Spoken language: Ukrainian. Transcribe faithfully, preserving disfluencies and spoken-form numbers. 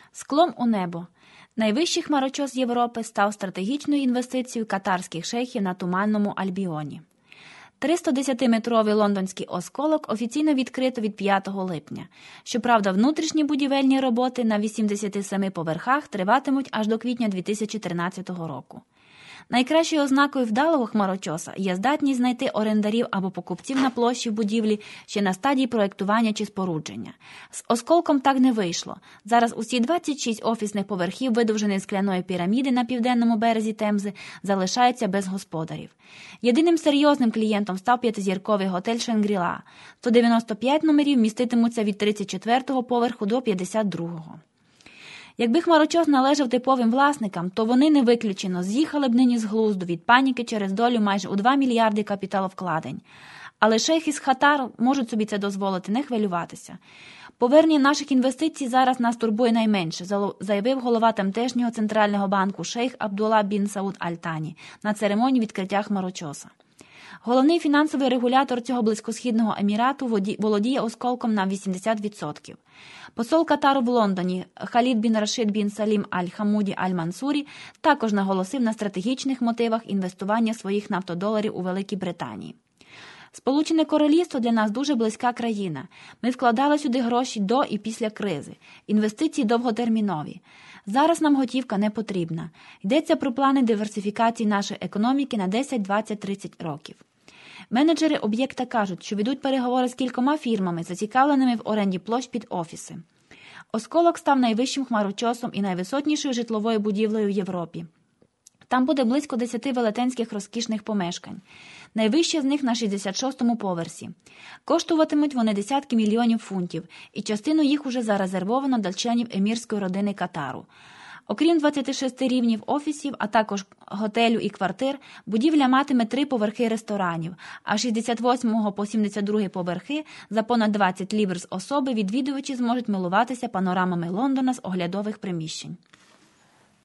Склом у небо. Найвищий хмарочос Європи став стратегічною інвестицією катарських шейхів на Туманному Альбіоні. триста-десятиметровий лондонський осколок офіційно відкрито від п'ятого липня. Щоправда, внутрішні будівельні роботи на вісімдесяти семи поверхах триватимуть аж до квітня дві тисячі тринадцятого року. Найкращою ознакою вдалого хмарочоса є здатність знайти орендарів або покупців на площі в будівлі ще на стадії проєктування чи спорудження. З осколком так не вийшло. Зараз усі двадцять шість офісних поверхів видовженої скляної піраміди на південному березі Темзи залишаються без господарів. Єдиним серйозним клієнтом став п'ятизірковий готель «Шангрі-Ла». сто дев'яносто п'ять номерів міститимуться від тридцять четвертого поверху до п'ятдесят другого. Якби хмарочос належав типовим власникам, то вони не виключено з'їхали б нині з глузду від паніки через долю майже у два мільярди капіталовкладень. Але шейхи з Катару можуть собі це дозволити, не хвилюватися. Повернення наших інвестицій зараз нас турбує найменше, заявив голова тамтешнього центрального банку шейх Абдулла бін Сауд Аль-Тані на церемонії відкриття хмарочоса. Головний фінансовий регулятор цього близькосхідного емірату володіє осколком на вісімдесят відсотків. Посол Катару в Лондоні Халід бін Рашид бін Салім Аль-Хамуді Аль-Мансурі також наголосив на стратегічних мотивах інвестування своїх нафтодоларів у Великій Британії. Сполучене Королівство для нас дуже близька країна. Ми вкладали сюди гроші до і після кризи. Інвестиції довготермінові. Зараз нам готівка не потрібна. Йдеться про плани диверсифікації нашої економіки на десять, двадцять, тридцять років. Менеджери об'єкта кажуть, що ведуть переговори з кількома фірмами, зацікавленими в оренді площ під офіси. Осколок став найвищим хмарочосом і найвисотнішою житловою будівлею в Європі. Там буде близько десяти велетенських розкішних помешкань. Найвище з них на шістдесят шостому поверсі. Коштуватимуть вони десятки мільйонів фунтів, і частину їх уже зарезервовано для членів емірської родини Катару. Окрім двадцяти шести рівнів офісів, а також готелю і квартир, будівля матиме три поверхи ресторанів, а з шістдесят восьмого по сімдесят другий поверхи за понад двадцять лівр з особи відвідувачі зможуть милуватися панорамами Лондона з оглядових приміщень.